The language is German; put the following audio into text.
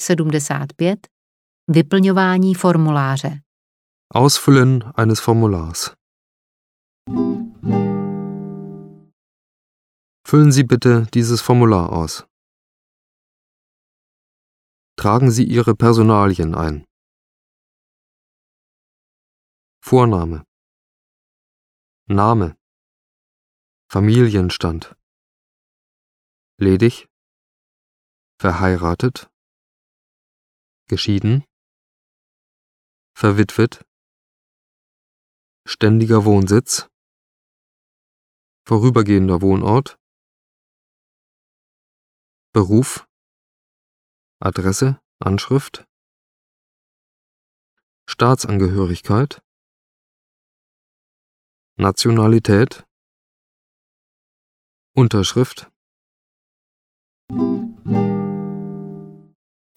75. Vyplňování formuláře. Ausfüllen eines Formulars. Füllen Sie bitte dieses Formular aus. Tragen Sie Ihre Personalien ein. Vorname, Name, Familienstand, ledig, verheiratet, geschieden, verwitwet, ständiger Wohnsitz, vorübergehender Wohnort, Beruf, Adresse, Anschrift, Staatsangehörigkeit, Nationalität, Unterschrift.